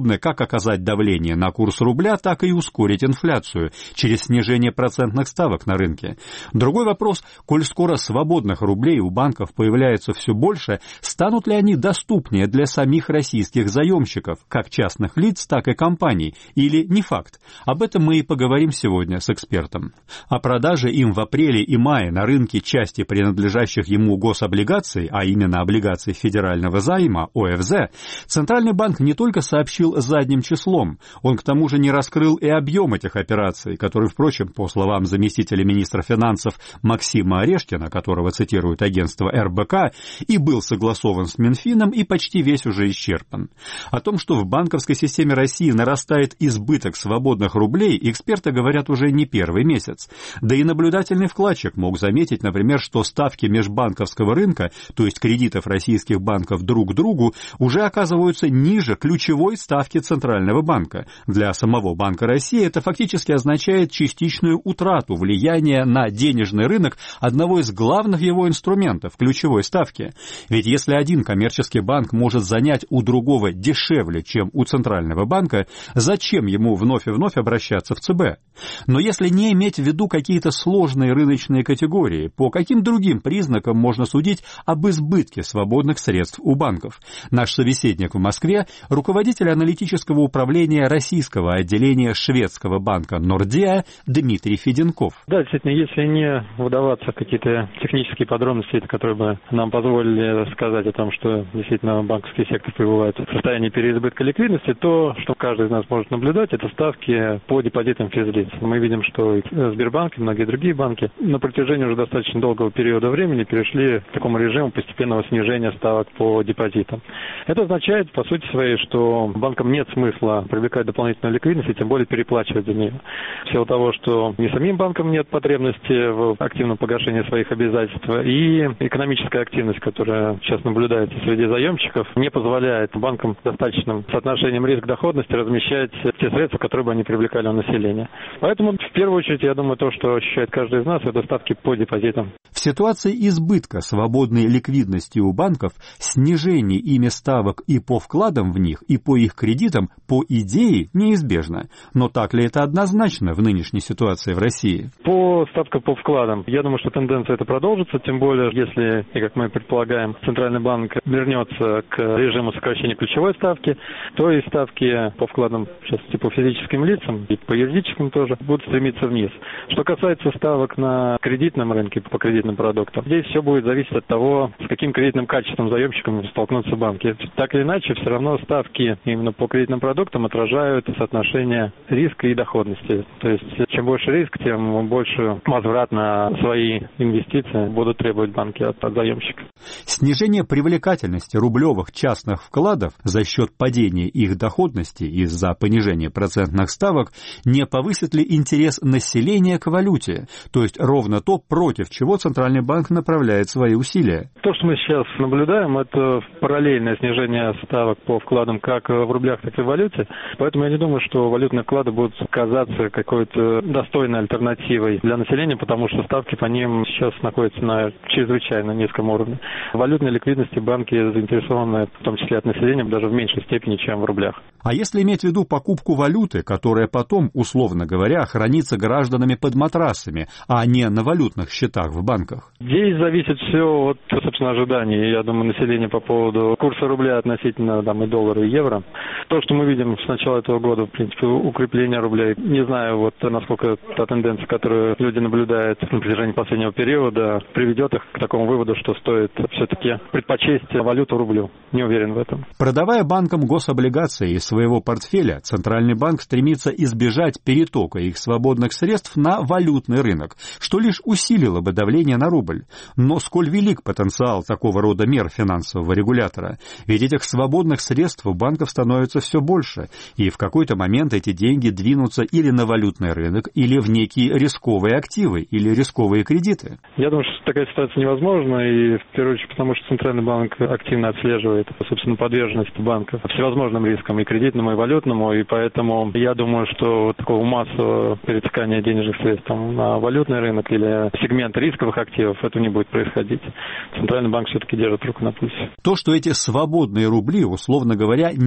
способны как оказать давление на курс рубля, так и ускорить инфляцию через снижение процентных ставок на рынке. Другой вопрос, коль скоро свободных рублей у банков появляется все больше, станут ли они доступнее для самих российских заемщиков, как частных лиц, так и компаний, или не факт? Об этом мы и поговорим сегодня с экспертом. О продаже им в апреле и мае на рынке части принадлежащих ему гособлигаций, а именно облигаций федерального займа, ОФЗ, Центральный банк не только сообщил задним числом, он к тому же не раскрыл и объем этих операций, который, впрочем, по словам заместителя министра финансов Максима Орешкина, которого цитирует агентство РБК, и был согласован с Минфином и почти весь уже исчерпан. О том, что в банковской системе России нарастает избыток свободных рублей, эксперты говорят уже не первый месяц. Да и наблюдательный вкладчик мог заметить, например, что ставки межбанковского рынка, то есть кредитов российских банков друг к другу, уже оказываются ниже ключевой ставки Центрального банка. Для самого Банка России это фактически означает частичную утрату влияния на денежный рынок одного из главных его инструментов – ключевой ставки. Ведь если один коммерческий банк может занять у другого дешевле, чем у Центрального банка, зачем ему вновь и вновь обращаться в ЦБ? Но если не иметь в виду какие-то сложные рыночные категории, по каким другим признакам можно судить об избытке свободных средств у банков? Наш собеседник в Москве – руководитель аналитического управления российского отделения шведского банка Nordea Дмитрий Феденков. Да, действительно, если не вдаваться в какие-то технические подробности, которые бы нам позволили сказать о том, что действительно банковский сектор пребывает в состоянии переизбытка ликвидности, то, что каждый из нас может наблюдать, это ставки по депозитам физлиц. Мы видим, что Сбербанк и многие другие банки на протяжении уже достаточно долгого периода времени перешли к такому режиму постепенного снижения ставок по депозитам. Это означает, по сути своей, что банкам нет смысла привлекать дополнительную ликвидность и тем более переплачивать за нее. В силу того, что ни самим банкам нет потребности в активном погашении своих обязательств, и экономическая активность, которая сейчас наблюдается среди заемщиков, не позволяет банкам достаточным соотношением риск-доходности размещать те средства, которые бы они привлекали у населения. Поэтому, в первую очередь, я думаю, то, что ощущает каждый из нас, это ставки по депозитам. В ситуации избытка свободной ликвидности у банков, снижение ими ставок и по вкладам в них, и по их кредитам, по идее, неизбежно. Но так ли это однозначно в нынешней ситуации в России? По ставкам по вкладам, я думаю, что тенденция это продолжится, тем более, если, и как мы предполагаем, Центральный банк вернется к режиму сокращения ключевой ставки, то и ставки по вкладам, сейчас по физическим лицам и по юридическим тоже, будут стремиться вниз. Что касается ставок на кредитном рынке, по кредитным продуктам, здесь все будет зависеть от того, с каким кредитным качеством заемщиками столкнутся банки. Так или иначе, все равно ставки именно по кредитным продуктам отражают соотношение риска и доходности. То есть, чем больше риск, тем больше возврат на свои инвестиции будут требовать банки от заемщика. Снижение привлекательности рублевых частных вкладов за счет падения их доходности из-за понижения процентных ставок не повысит ли интерес населения к валюте? То есть ровно то, против чего Центральный банк направляет свои усилия. То, что мы сейчас наблюдаем, это параллельное снижение ставок по вкладам как в рублях, так и в валюте. Поэтому я не думаю, что валютные вклады будут казаться какой-то достойной альтернативой для населения, потому что ставки по ним сейчас находятся на чрезвычайно низком уровне. В валютной ликвидности банки заинтересованы, в том числе от населения, даже в меньшей степени, чем в рублях. А если иметь в виду покупку валюты, которая потом, условно говоря, хранится гражданами под матрасами, а не на валютных счетах в банках? Здесь зависит все от, собственно, ожиданий, я думаю, населения по поводу курса рубля относительно и доллара, и евро. То, что мы видим с начала этого года, в принципе, укрепление рубля, не знаю, насколько та тенденция, которую люди наблюдают на протяжении последнего периода, приведет их к такому выводу, что стоит все-таки предпочесть валюту рублю. Не уверен в этом. Продавая банкам гособлигации из своего портфеля, Центральный банк стремится избежать перетока их свободных средств на валютный рынок, что лишь усилило бы давление на рубль. Но сколь велик потенциал такого рода мер финансового регулятора? Ведь этих свободных средств у банков становится все больше, и в какой-то момент эти деньги двинутся или на валютный рынок, или в некие рисковые активы, или рисковые кредиты. Я думаю, что такая ситуация невозможна, и в первую очередь потому, что Центральный банк активно отслеживает, собственно, подверженность банков всевозможным рискам, и кредитному, и валютному, и поэтому я думаю, что такого массового перетекания денежных средств на валютный рынок или сегмент рисковых активов, это не будет происходить. Центральный банк все-таки держит руку на пульсе. То, что эти свободные рубли, условно говоря, не востребованы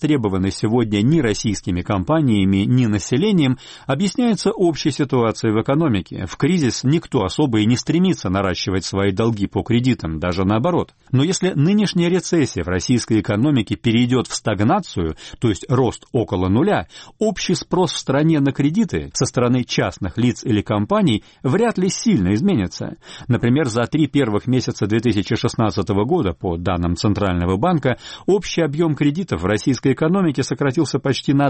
востребованы сегодня ни российскими компаниями, ни населением, объясняется общей ситуацией в экономике. В кризис никто особо и не стремится наращивать свои долги по кредитам, даже наоборот. Но если нынешняя рецессия в российской экономике перейдет в стагнацию, то есть рост около нуля, общий спрос в стране на кредиты со стороны частных лиц или компаний вряд ли сильно изменится. Например, за 3 первых месяца 2016 года, по данным Центрального банка, общий объем кредитов в российской экономике сократился почти на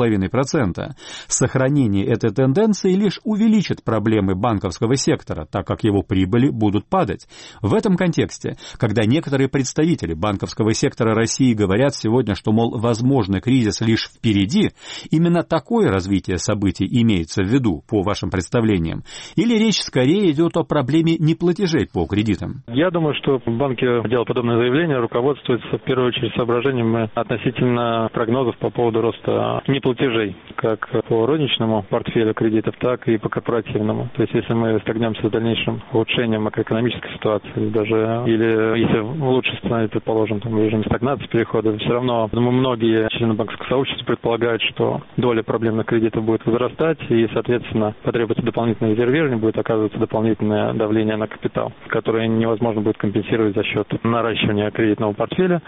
2,5%. Сохранение этой тенденции лишь увеличит проблемы банковского сектора, так как его прибыли будут падать. В этом контексте, когда некоторые представители банковского сектора России говорят сегодня, что, мол, возможный кризис лишь впереди, именно такое развитие событий имеется в виду, по вашим представлениям? Или речь скорее идет о проблеме неплатежей по кредитам? Я думаю, что банки, делая подобное заявление, руководствуются в первую очередь соображениями относительно прогнозов по поводу роста неплатежей, как по розничному портфелю кредитов, так и по корпоративному. То есть, если мы столкнемся с дальнейшим улучшением макроэкономической ситуации, или если в лучшем сценарии, предположим, в режиме стагнации перехода, все равно, думаю, многие члены банковского сообщества предполагают, что доля проблемных кредитов будет возрастать, и, соответственно, потребуется дополнительное резервирование, будет оказываться дополнительное давление на капитал, которое невозможно будет компенсировать за счет наращивания кредитного портфеля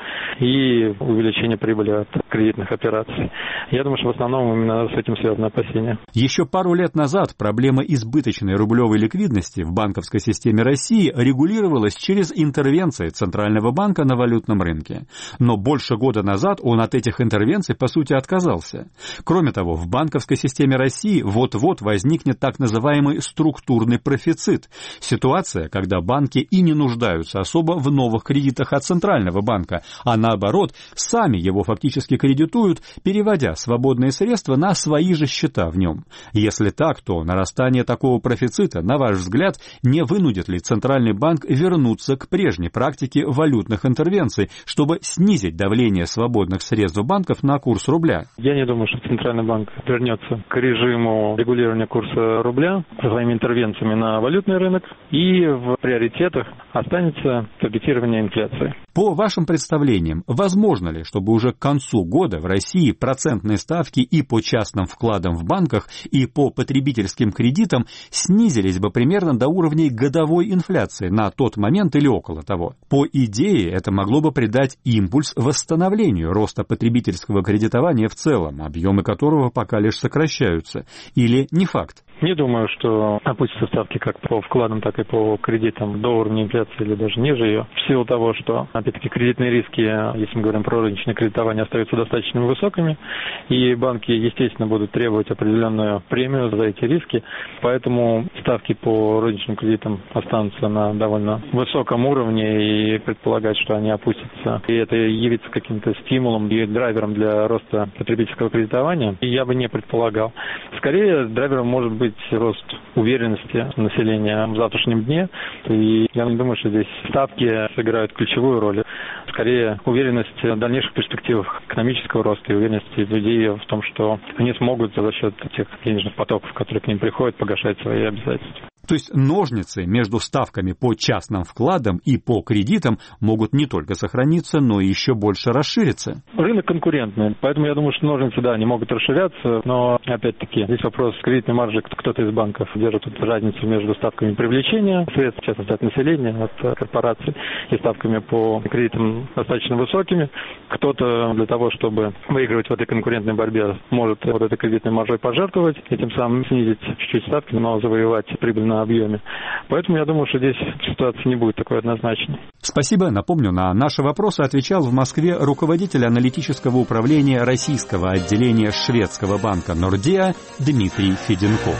и увеличения прибыли от кредитных операций. Я думаю, что в основном именно с этим связаны опасения. Еще пару лет назад проблема избыточной рублевой ликвидности в банковской системе России регулировалась через интервенции Центрального банка на валютном рынке. Но больше года назад он от этих интервенций, по сути, отказался. Кроме того, в банковской системе России вот-вот возникнет так называемый структурный профицит. Ситуация, когда банки и не нуждаются особо в новых кредитах от Центрального банка, а наоборот, сами его фактически кредитуют, переводя свободные средства на свои же счета в нем. Если так, то нарастание такого профицита, на ваш взгляд, не вынудит ли Центральный банк вернуться к прежней практике валютных интервенций, чтобы снизить давление свободных средств банков на курс рубля? Я не думаю, что Центральный банк вернется к режиму регулирования курса рубля со своими интервенциями на валютный рынок, и в приоритетах останется таргетирование инфляции. По вашим представлениям, возможно ли, чтобы уже к концу года в России процентные ставки и по частным вкладам в банках, и по потребительским кредитам снизились бы примерно до уровней годовой инфляции на тот момент или около того? По идее, это могло бы придать импульс восстановлению роста потребительского кредитования в целом, объемы которого пока лишь сокращаются. Или не факт? Не думаю, что опустятся ставки как по вкладам, так и по кредитам до уровня инфляции или даже ниже ее. В силу того, что, опять-таки, кредитные риски, если мы говорим про розничное кредитование, остаются достаточно высокими, и банки, естественно, будут требовать определенную премию за эти риски, поэтому ставки по розничным кредитам останутся на довольно высоком уровне, и предполагать, что они опустятся, и это явится каким-то стимулом и драйвером для роста потребительского кредитования, я бы не предполагал. Скорее, драйвером может быть рост уверенности населения в завтрашнем дне. И я не думаю, что здесь ставки сыграют ключевую роль. Скорее, уверенность в дальнейших перспективах экономического роста и уверенность людей в том, что они смогут за счет тех денежных потоков, которые к ним приходят, погашать свои обязательства. То есть ножницы между ставками по частным вкладам и по кредитам могут не только сохраниться, но и еще больше расшириться. Рынок конкурентный, поэтому я думаю, что ножницы, да, они могут расширяться, но, опять-таки, здесь вопрос кредитной маржи. Кто-то из банков держит тут разницу между ставками привлечения средств, в частности, от населения, от корпораций, и ставками по кредитам достаточно высокими. Кто-то для того, чтобы выигрывать в этой конкурентной борьбе, может вот этой кредитной маржой пожертвовать и тем самым снизить чуть-чуть ставки, но завоевать прибыль на объеме. Поэтому я думаю, что здесь ситуация не будет такой однозначной. Спасибо. Напомню, на наши вопросы отвечал в Москве руководитель аналитического управления российского отделения шведского банка Nordea Дмитрий Феденков.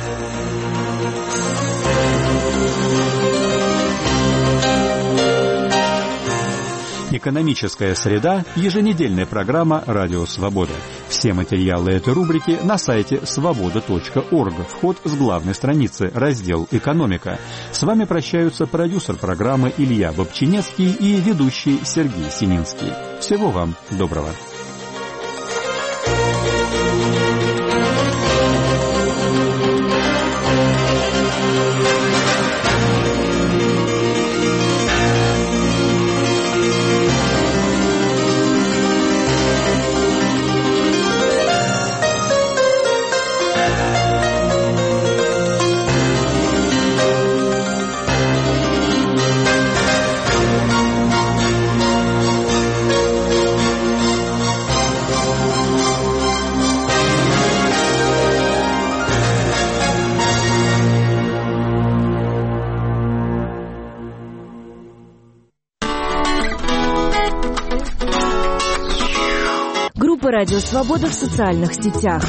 «Экономическая среда» – еженедельная программа «Радио Свобода». Все материалы этой рубрики на сайте svoboda.org. Вход с главной страницы, раздел «Экономика». С вами прощаются продюсер программы Илья Бобчинецкий и ведущий Сергей Сининский. Всего вам доброго. Группа «Радио Свобода» в социальных сетях.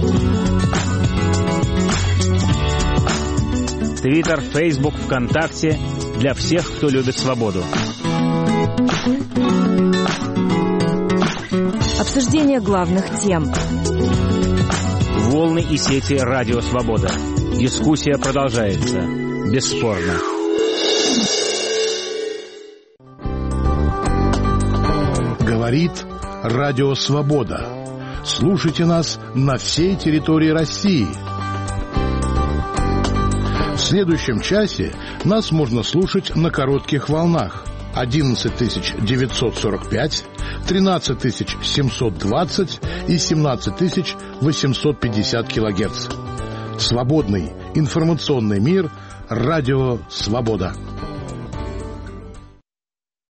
Твиттер, Фейсбук, ВКонтакте для всех, кто любит свободу. Обсуждение главных тем. Волны и сети «Радио Свобода». Дискуссия продолжается. Бесспорно. Говорит «Радио Свобода». Слушайте нас на всей территории России. В следующем часе нас можно слушать на коротких волнах 11945, 13720 и 17850 килогерц. Свободный информационный мир. Радио Свобода.